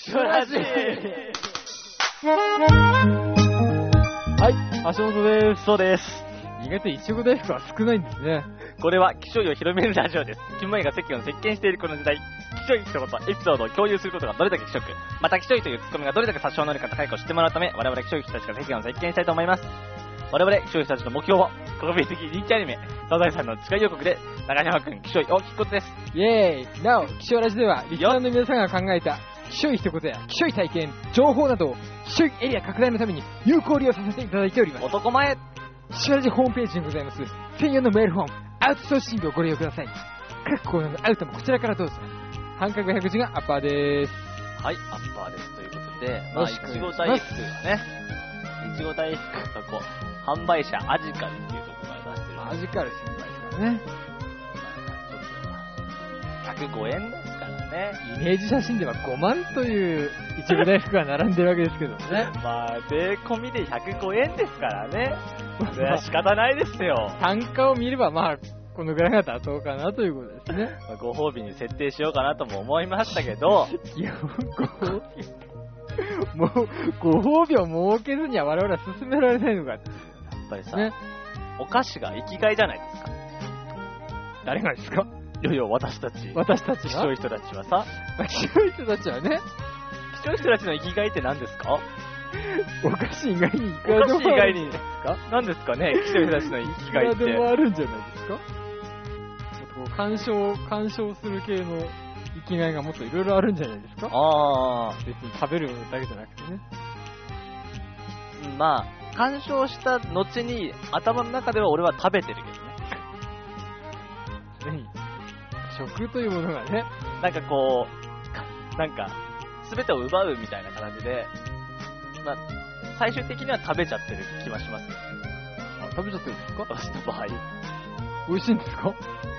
キショラジはい、橋本です。 そうです。 意外といちご大福は少ないんですね。 これは気象医を広めるラジオです。キモイが世間を席巻しているこの時代、気象医一言エピソードを共有することがどれだけ気色、また気象医というツッコミがどれだけ殺傷能力か高いかを知ってもらうため、我々気象医たちが世間を席巻したいと思います。我々気象医たちの目標は国民的人気アニメサザエさんの次回予告で中島くん気象医を聞くことです。 イエーイ。なお、気象ラジではリスナーの皆さんが考えた気象医一言や気象医体験、情報などを気象医エリア拡大のために有効利用させていただいております。 男前。 気象ラジホームページにございます専用のメールフォームアウトソーシングをご利用ください。各コーナーのアウトもこちらからどうぞ。半角100字がアッパーです。 はい、アッパーですということで、いちご大福がね、いちご大福と販売者アジカルっていうところから出してる。 アジカル先輩ですからね。 105円ですからね。 イメージ写真では5万といういちご大福が並んでるわけですけどもね。 税込みで105円ですからね。それは仕方ないですよ。 単価を見ればこのぐらいが妥当かなということですね。 ご褒美に設定しようかなとも思いましたけど。 いや、ご褒美を設けずには我々は進められないのか。やっぱりさ、ね、お菓子が生きがいじゃないですか。 誰がですか？ いや私たち気象い人たちはさ、 気象い人たちはね、 気象い人たちの生きがいって何ですか？ お菓子以外にいくらでもある。お菓子以外にですか？ 何ですかね、気象い人たちの生きがいって。 いくらでもあるんじゃないですか？もっと鑑賞する系の生きがいがもっといろいろあるんじゃないですか？別に食べるだけじゃなくてね。 鑑賞した後に頭の中では俺は食べてるけどね。 食というものがね、 全てを奪うみたいな感じで、最終的には食べちゃってる気はしますね。 食べちゃってるんですか？ 私の場合。 美味しいんですか？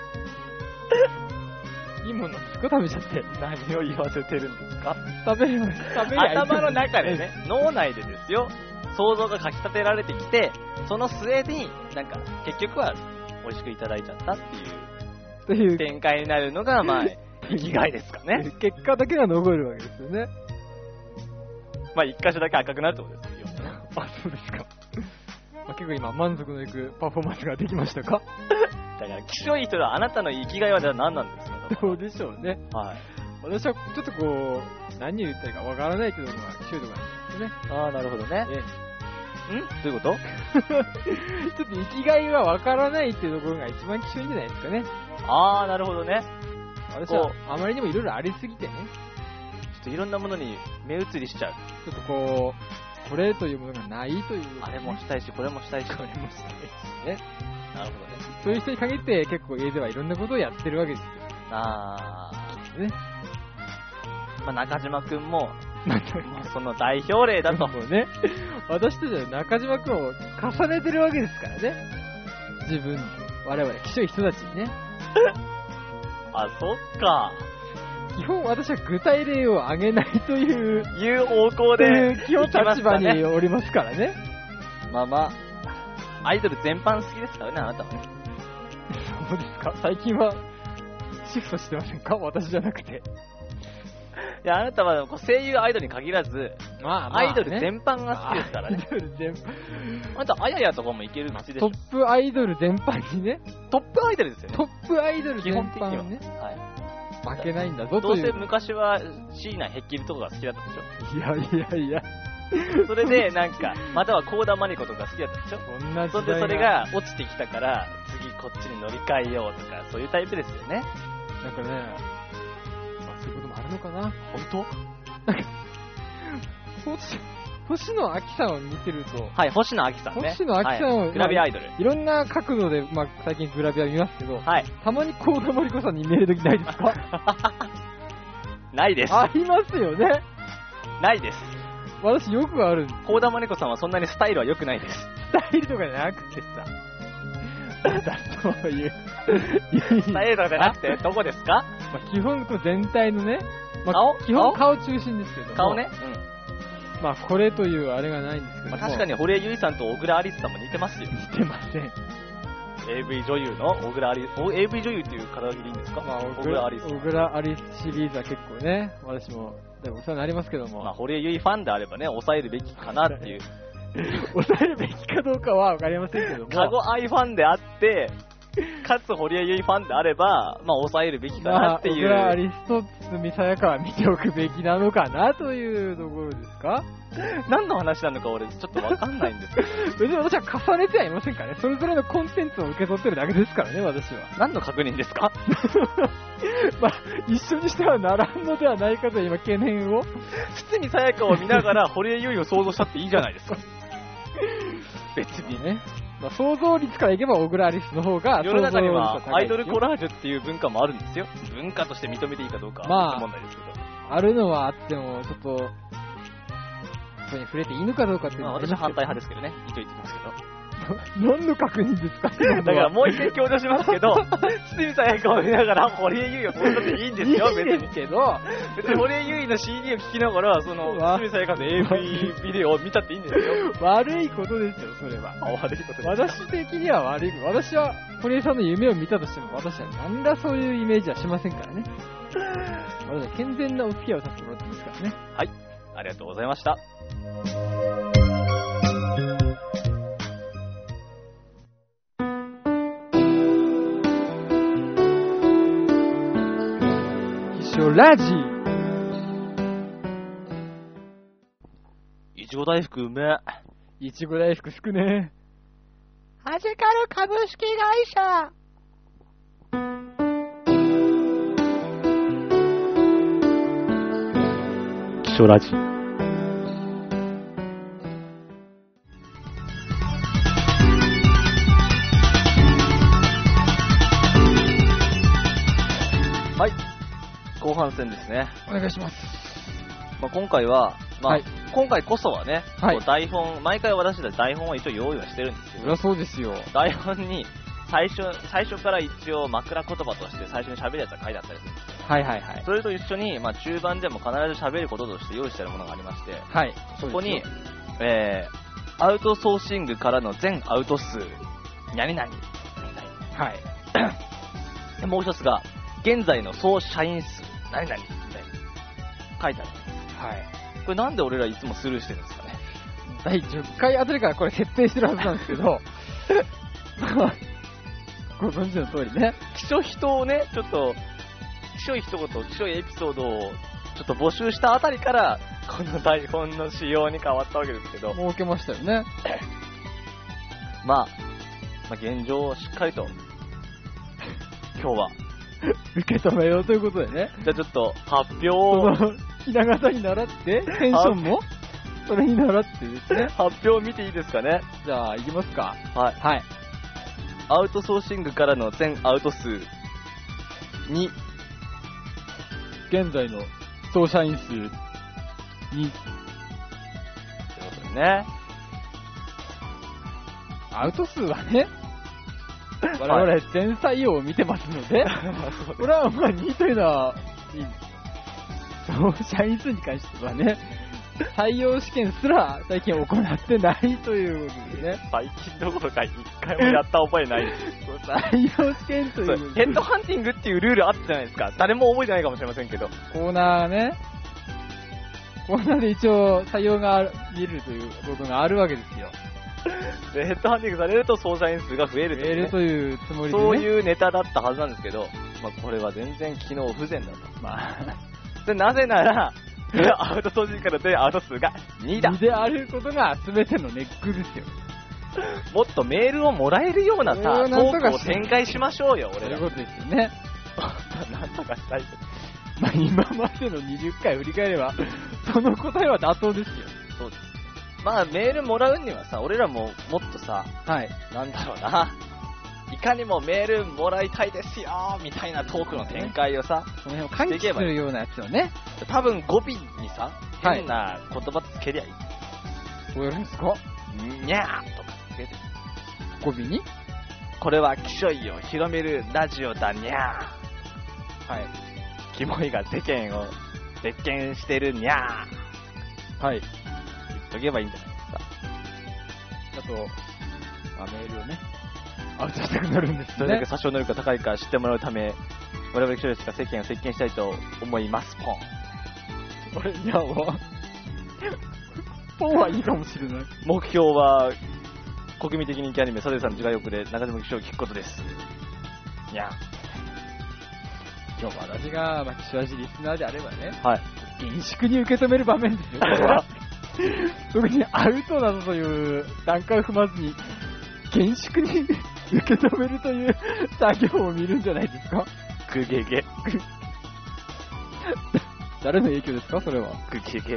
いいものなんですか？食べちゃって。 何を言わせてるんですか？ 頭の中でね、脳内でですよ、想像がかき立てられてきて、その末に、結局は美味しくいただいちゃったっていう展開になるのが、生きがいですかね。 結果だけが残るわけですよね。 一箇所だけ赤くなるってことですよ。 あ、そうですか。結構今、満足のいくパフォーマンスができましたか？ だから、気象いい人はあなたの生きがいは何なんですか？ どうでしょうね。 はい。 私はちょっと何を言ったらいいかわからないっていうのが気象度があるんですよね。 なるほどね。どういうこと？ ちょっと生きがいはわからないっていうところが一番気象いいんじゃないですかね。 なるほどね。 私はあまりにもいろいろありすぎてね。 ちょっといろんなものに目移りしちゃう。 ちょっとこれというものがないという、 あれもしたいし、これもしたいし、これもしたいしね。なるほどね。 そういう人に限って結構家ではいろんなことをやってるわけですよ。ね。 中島くんも、その代表例だと。 ね。私たちは中島くんを重ねてるわけですからね。自分、我々、気象い人たちにね。 そっか。 基本私は具体例を挙げないという方向で基本立場におりますからね。 アイドル全般好きですからね、あなたはね。 そうですか。最近はシフトしてませんか？私じゃなくて。 いや、あなたは声優アイドルに限らず、アイドル全般が好きですからね。 アイドル全般。 あなた、あややとかもいける口でしょ。 トップアイドル全般にね。 トップアイドルですよね。 トップアイドル全般にね。 はい。 負けないんだぞという。 どうせ昔は椎名ヘッキリとかが好きだったでしょ。いや。 それでまたは幸田真理子とか好きだったでしょ。それでそれが落ちてきたから、次こっちに乗り換えようとか、そういうタイプですよね。 そういうこともあるのかな。 本当？星野亜紀さんを見てると。 はい、星野亜紀さんね。 星野亜紀さんを、 グラビアアイドル。 いろんな角度で、最近グラビア見ますけど、たまに幸田真理子さんに見えるときないですか？ ないです。 ありますよね。 ないです。 私よくあるんです。 幸田真理子さんはそんなにスタイルは良くないです。 スタイルとかじゃなくてさ。そういう。 スタイルとかじゃなくて、どこですか？ 基本全体のね、基本顔中心ですけども。 顔ね。 これというあれがないんですけども。 確かに堀江由衣さんと小倉アリスさんも似てますよ。 似てません。 AV 女優の小倉アリス、AV 女優っていう肩書きでいいんですか？ 小倉アリスシリーズは結構ね、私もでもお世話になりますけども。 まあ、堀江由衣ファンであればね、抑えるべきかなっていう。 抑えるべきかどうかはわかりませんけども。 カゴアイファンであって、かつ堀江由衣ファンであれば、まあ、抑えるべきかなっていう。 まあ、アリスト、堤さやかは見ておくべきなのかなというところですか？ 何の話なのか俺ちょっとわかんないんですけど。 別に私は重ねてはいませんからね。それぞれのコンテンツを受け取ってるだけですからね、私は。 何の確認ですか？ まあ、一緒にしてはならんのではないかという今懸念を。 堤さやかを見ながら堀江由衣を想像したっていいじゃないですか。別にね。 まあ、想像率からいけば小倉アリスの方が世の中にはアイドルコラージュっていう文化もあるんですよ。文化として認めていいかどうかは問題ですけど。 あるのはあっても、ちょっと、そこに触れていいのかどうかっていうのは、 私は反対派ですけどね。一応言ってきますけど。 何の確認ですか？ だからもう一回強調しますけど、堤さやかを見ながら堀江由衣を想像していいんですよ、別に。 いいですけど、 別に堀江由衣の CD を聴きながら、その、堤さやかの AV ビデオを見たっていいんですよ。 悪いことですよ、それは。 悪いことです。 私的には悪い。私は堀江さんの夢を見たとしても、私は何らそういうイメージはしませんからね。私は健全なお付き合いをさせてもらってますからね。 はい。ありがとうございました。 ラジいちご大福うめえ。 いちご大福少ねえ。 はじかる株式会社。 気象ラジ。はい。後半戦ですね。 お願いします。 まあ、今回は、まあ、 はい、 今回こそはね、 はい、 こう台本、毎回私たち台本は一応用意はしてるんですけど、 そりゃそうですよ。 台本に最初から一応枕言葉として最初に喋るやつが書いてあったりするんですよ。 はいはいはい。 それと一緒に、まあ、中盤でも必ず喋ることとして用意してあるものがありまして、 はい。 そこに、アウトソーシングからの全アウト数、何々、 はい。 でもう一つが、現在の総社員数、何々、みたいな、書いてある。 はい。 これなんで俺らいつもスルーしてるんですかね。 第10回あたりからこれ設定してるはずなんですけど、ご存知の通りね。 気象人をね、ちょっと、気象一言、気象エピソードをちょっと募集したあたりから、この台本の仕様に変わったわけですけど。 設けましたよね。 まあ現状をしっかりと、今日は、 受け止めようということでね。 じゃあちょっと発表を。 その、ひな形に習って、テンションもそれに習ってですね。 発表を見ていいですかね。 じゃあ、いきますか。 はい。 はい。 アウトソーシングからの全アウト数2。 現在の総社員数2。ということでね。 アウト数はね、我々全採用を見てますので、これはまあ2というのは、総社員数に関してはね、採用試験すら最近行ってないということでね。 最近どころか一回もやった覚えないです。 採用試験という。 ヘッドハンティングっていうルールあったじゃないですか。誰も覚えてないかもしれませんけど。 コーナーね。コーナーで一応採用が見るということがあるわけですよ。 で、ヘッドハンティングされると総社員数が増えるという、ね。 増えるというつもりで、ね。 そういうネタだったはずなんですけど、まあこれは全然機能不全だと。まあ。で、なぜなら、アウトソーシングからでアウト数が2だ。 2であることが全てのネックですよ。 もっとメールをもらえるようなさ、トークを展開しましょうよ、俺ら。 そういうことですよね。 なんとかしたい。 まあ今までの20回振り返れば、その答えは妥当ですよ。 そうです。まあメールもらうにはさ、俺らももっとさ、 はい。 なんだろうな。いかにもメールもらいたいですよみたいなトークの展開をさ、 その辺を喚起するようなやつをね。 多分語尾にさ、変な言葉つけりゃいい。 どうやるんですか？ にゃーとかつけて。 語尾に？ これは気象医を広めるラジオだにゃー。 はい。 キモいが世間を別件してるにゃー。 はい。 言っとけばいいんじゃないですか。 あと、メールをね、アウトしたくなるんですね。 どれだけ殺傷能力が高いか知ってもらうため、我々気象医が世間を席巻したいと思います。ポン。 俺、いや、もう、ポンはいいかもしれない。 目標は、国民的人気アニメ、サザエさんの自我欲で中島騎手を聞くことです。いや。 今日私が、岸和地リスナーであればね、 はい。 厳粛に受け止める場面ですよ、これは。特にアウトなどという段階を踏まずに、厳粛に受け止めるという作業を見るんじゃないですか。 グゲゲ。 誰の影響ですか、それは。 グゲゲ。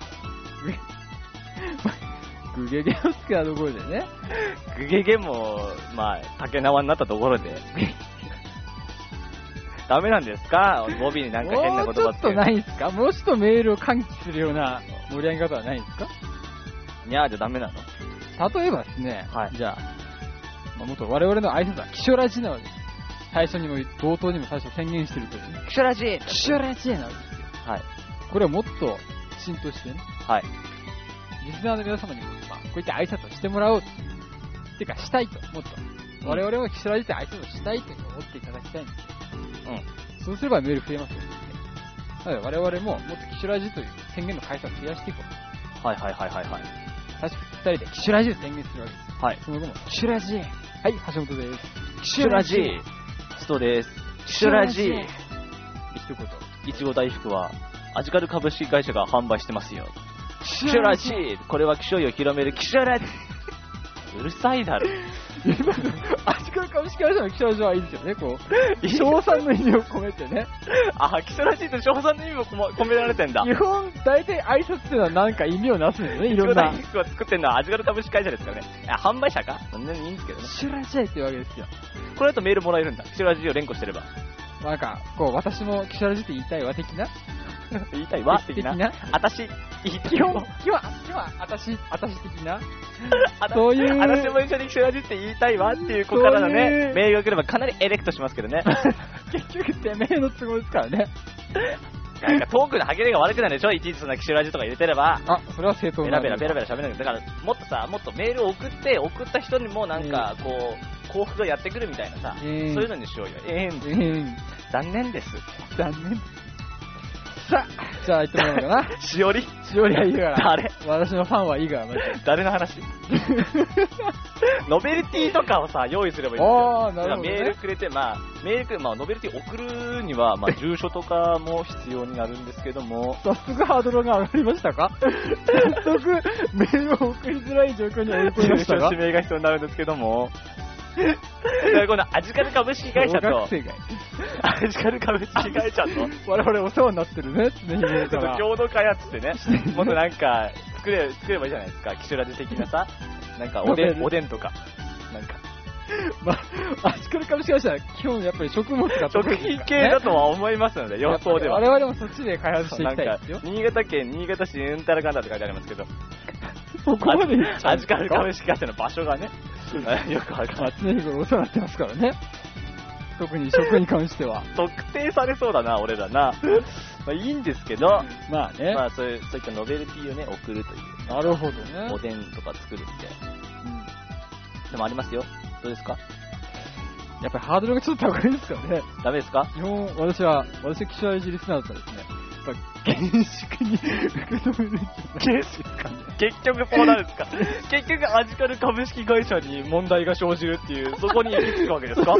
グゲゲをつけたところでね。 グゲゲも、まあ、竹縄になったところで。ダメなんですか、語尾になんか変な言葉って。 もうちょっとないんすか、もうちょっとメールを喚起するような盛り上げ方はないんですか。 いや、じゃダメなの。 例えばですね、 はい、 じゃあ、もっと我々の挨拶はキショラジなわけです。最初にも冒頭にも最初宣言してるとおり、 キショラジキショラジなわけですよ。はい。これをもっと浸透してね。 はい。 リスナーの皆様にも、こういった挨拶をしてもらおうっていうか、したいと、もっと。我々はキショラジって挨拶をしたいと思っていただきたいんですよ。うん。そうすればメール増えますよね。なので我々ももっとキシュラジという宣言の回数を増やしていこう。 はいはいはいはいはい。 確か2人でキシュラジを宣言するわけですよ。はい。その後も、キシュラジ。はい、橋本です。 キシュラジ。ストです。キシュラジ。 一言。 いちご大福は、アジカル株式会社が販売してますよ。キシュラジ。これは気象を広めるキシュラジ。うるさいだろ。 アジカル株式会社のキショラジはいいですよね、こう。賞賛の意味を込めてね。 あ、キショラジって賞賛の意味を込められてんだ。 基本、大体挨拶っていうのはなんか意味をなすんですよね、いろんな。 大福を作ってるのはアジカル株式会社ですからね。販売者かそんなにいいんですけどね。 キショラジっていうわけですよ。 これだとメールもらえるんだ。キショラジを連呼してれば。 なんか、こう、私もキショラジって言いたいわ、的な。 言いたいわ的な。私、 基本は私的な。そういう。 私も一緒にキショラジって言いたいわっていう子からのね、メールが来ればかなりエレクトしますけどね。 結局てめえの都合ですからね。 なんかトークの歯切れが悪くなるでしょ、いちいちそんなキショラジとか入れてれば。 あ、それは正当な。 ベラベラ喋るんだけど、だからもっとさ、もっとメールを送った人にもなんかこう、幸福がやってくるみたいなさ、そういうのにしようよ。残念です。 残念。さあ、じゃあ言ってもらおうかな。 しおりはいいから。 誰？ 私のファンはいいから、マジで。 誰の話？ノベルティとかをさ、用意すればいいんですよ。 ああ、なるほど、ね。 メールくれて、ノベルティ送るには、住所とかも必要になるんですけども。 早速ハードルが上がりましたか？早速、メールを送りづらい状況に追い込みましたか？ 住所指名が必要になるんですけども。このアジカル株式会社と、アジカル株式会社と、 我々お世話になってるね、常日ちょっと共同開発ってね、もっとなんか作ればいいじゃないですか、キシュラジ的なさ、なんかおでんとか、なんか。 アジカル株式会社は基本やっぱり食物が得意、食品系だとは思いますので、予想では。 我々もそっちで開発していきたいですよ。 新潟市うんたらかんだって書いてありますけど、 そこまでアジカル株式会社の場所がね、よくわかる。 常日頃お世話になってますからね。特に食に関しては。 特定されそうだな、俺らな。いいんですけど、 まあね。 そういったノベルティをね、送るという。 なるほどね。 おでんとか作るって。でもありますよ。どうですか？ やっぱりハードルがちょっと高いですからね。 ダメですか？ 基本、私キシュラジリスナーだったらですね、やっぱ厳粛に受け止めるんじゃないですかね。 結局そうなるんですか？結局アジカル株式会社に問題が生じるっていう、そこに行き着くわけですか？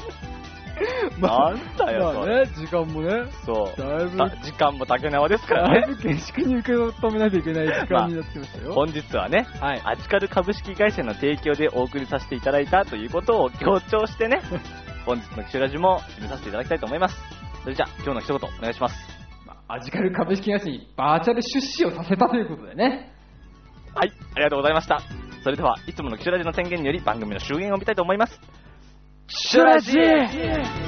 なんだよ、それ。 時間もね。 そう。 だいぶ。 時間も竹縄ですからね。 だいぶ厳粛に受け止めないといけない時間になってきましたよ。 本日はね、アジカル株式会社の提供でお送りさせていただいたということを強調してね、本日のキシュラジも締めさせていただきたいと思います。それじゃあ、今日の一言お願いします。 アジカル株式会社にバーチャル出資をさせたということでね。 はい、ありがとうございました。それでは、いつものキシュラジの宣言により番組の終焉を見たいと思います。キシュラジ